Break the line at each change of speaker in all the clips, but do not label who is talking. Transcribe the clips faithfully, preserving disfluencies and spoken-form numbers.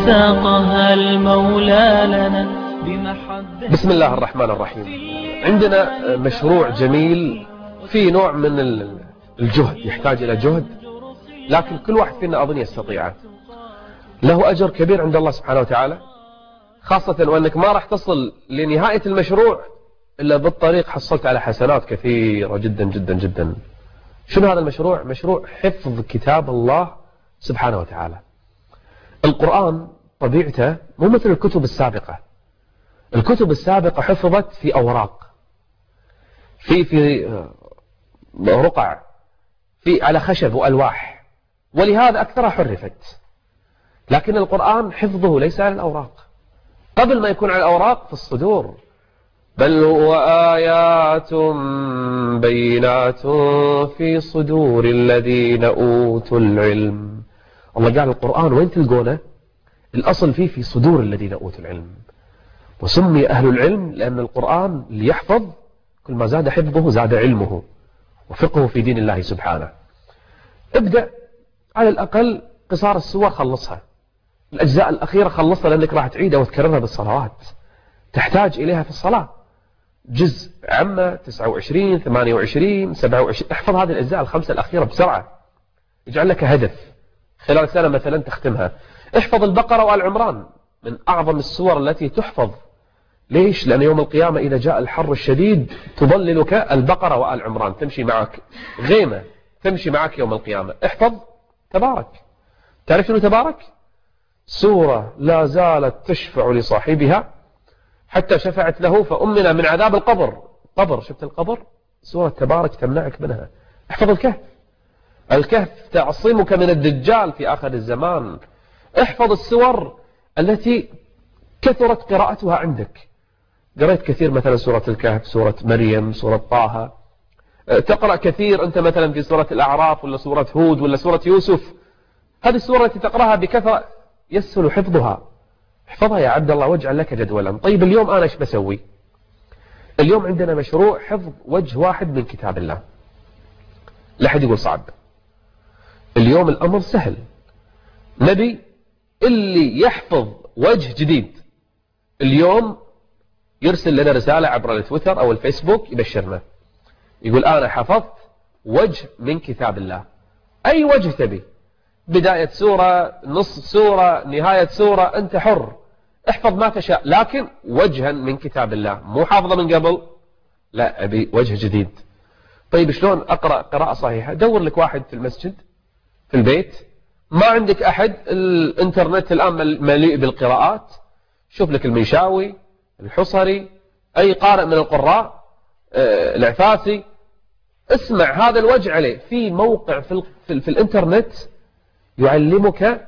ساقها المولى لنا بمحبة.
بسم الله الرحمن الرحيم. عندنا مشروع جميل في نوع من الجهد، يحتاج إلى جهد، لكن كل واحد فينا أظن يستطيعه. له أجر كبير عند الله سبحانه وتعالى، خاصة وأنك ما راح تصل لنهاية المشروع إلا بالطريق حصلت على حسنات كثيرة جدا جدا جدا. شنو هذا المشروع؟ مشروع حفظ كتاب الله سبحانه وتعالى. القرآن طبيعته مو مثل الكتب السابقة. الكتب السابقة حفظت في أوراق، في في رقع، في على خشب وألواح، ولهذا أكثرها حرفت. لكن القرآن حفظه ليس على الأوراق، قبل ما يكون على الأوراق في الصدور، بل هو آيات بينات في صدور الذين أوتوا العلم. الله قال القرآن وين تلقونه؟ الأصل فيه في صدور الذين أوتوا العلم. وسمي أهل العلم لأن القرآن اللي يحفظ كل ما زاد حفظه زاد علمه وفقه في دين الله سبحانه. ابدأ على الأقل قصار السور خلصها، الأجزاء الأخيرة خلصها، لأنك راح تعيدها وتكررها بالصلوات، تحتاج إليها في الصلاة. جزء عامة تسعة وعشرين ثمانية وعشرين سبعة وعشرين، احفظ هذه الأجزاء الخمسة الأخيرة بسرعة، يجعل لك هدف خلال سنة مثلا تختمها. احفظ البقرة وآل عمران، من أعظم السور التي تحفظ. ليش؟ لأن يوم القيامة إذا جاء الحر الشديد تظللك البقرة وآل عمران، تمشي معك غيمة، تمشي معك يوم القيامة. احفظ تبارك. تعرف شنو تبارك؟ سورة لا زالت تشفع لصاحبها حتى شفعت له فأمنا من عذاب القبر. قبر، شفت القبر؟ سورة تبارك تمنعك منها. احفظ الكهف. الكهف تعصمك من الدجال في آخر الزمان. احفظ السور التي كثرت قراءتها عندك. قرأت كثير مثلا سورة الكهف، سورة مريم، سورة طه. تقرأ كثير أنت مثلا في سورة الأعراف ولا سورة هود ولا سورة يوسف. هذه السورة التي تقرأها بكثرة يسهل حفظها. احفظها يا عبد الله واجعل لك جدولا. طيب اليوم أنا ايش بسوي؟ اليوم عندنا مشروع حفظ وجه واحد من كتاب الله. لا أحد يقول صعب. اليوم الأمر سهل. نبي اللي يحفظ وجه جديد اليوم يرسل لنا رسالة عبر التويتر أو الفيسبوك يبشرنا، يقول أنا حفظت وجه من كتاب الله. أي وجه تبي، بداية سورة، نص سورة، نهاية سورة، أنت حر، احفظ ما تشاء، لكن وجها من كتاب الله. مو حافظة من قبل، لا، أبي وجه جديد. طيب شلون أقرأ قراءة صحيحة؟ دور لك واحد في المسجد، في البيت، ما عندك أحد، الانترنت الآن مليء بالقراءات، شوف لك الميشاوي، الحصري، أي قارئ من القراء، آه، العفاسي، اسمع هذا الوجه عليه. في موقع في, في, في الانترنت يعلمك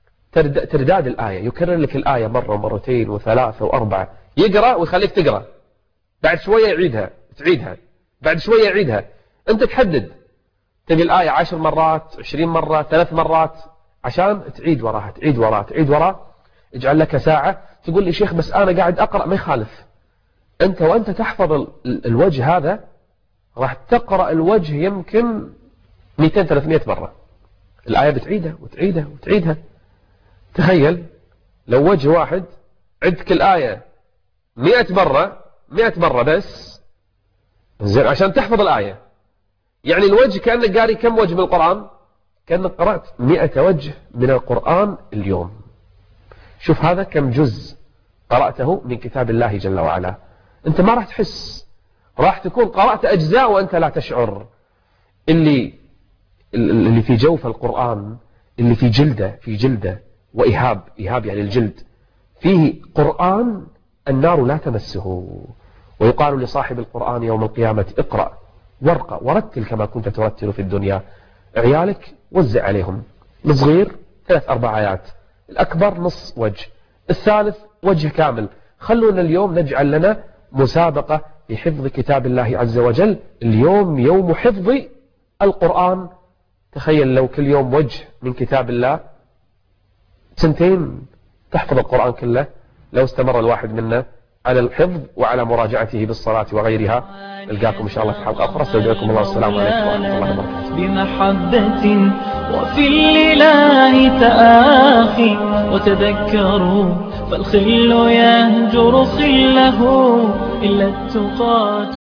ترداد الآية، يكرر لك الآية مرة ومرتين وثلاثة وأربعة، يقرأ ويخليك تقرأ، بعد شوية يعيدها، تعيدها، بعد شوية يعيدها. أنت تحدد تبي الآية عشر مرات، عشرين مرة، ثلاث مرات، عشان تعيد وراها، تعيد وراها، تعيد وراها. اجعل لك ساعة. تقول لي شيخ بس أنا قاعد أقرأ. ما يخالف، أنت وأنت تحفظ الوجه هذا راح تقرأ الوجه يمكن مئتين ثلاثمئة مرة. الآية بتعيدها وتعيدها وتعيدها. تخيل لو وجه واحد عدك الآية مئة مرة، مئة مرة بس، زين، عشان تحفظ الآية. يعني الوجه كأنك قاري كم وجه من القرآن؟ كأنك قرأت مئة وجه من القرآن اليوم. شوف هذا كم جزء قرأته من كتاب الله جل وعلا. أنت ما راح تحس، راح تكون قرأت أجزاء وأنت لا تشعر. اللي اللي في جوف القرآن، اللي في جلده، في جلده وإهاب، إهاب يعني الجلد، فيه قرآن النار لا تمسه. ويقال لصاحب القرآن يوم القيامة اقرأ وارقى ورتل كما كنت ترتل في الدنيا. عيالك وزع عليهم، الصغير ثلاث أربع آيات، الأكبر نص وجه، الثالث وجه كامل. خلونا اليوم نجعل لنا مسابقة في حفظ كتاب الله عز وجل. اليوم يوم حفظ القرآن. تخيل لو كل يوم وجه من كتاب الله، سنتين تحفظ القرآن كله. لو استمر الواحد منا على الحفظ وعلى مراجعته بالصلاة وغيرها. نلقاكم إن شاء الله في حلقة أخرى. استودعكم الله والسلام عليكم ورحمة الله وبركاته.
بمحبة وفي الإله تآخي وتذكروا، فالخل يهجر خله إلا التقاة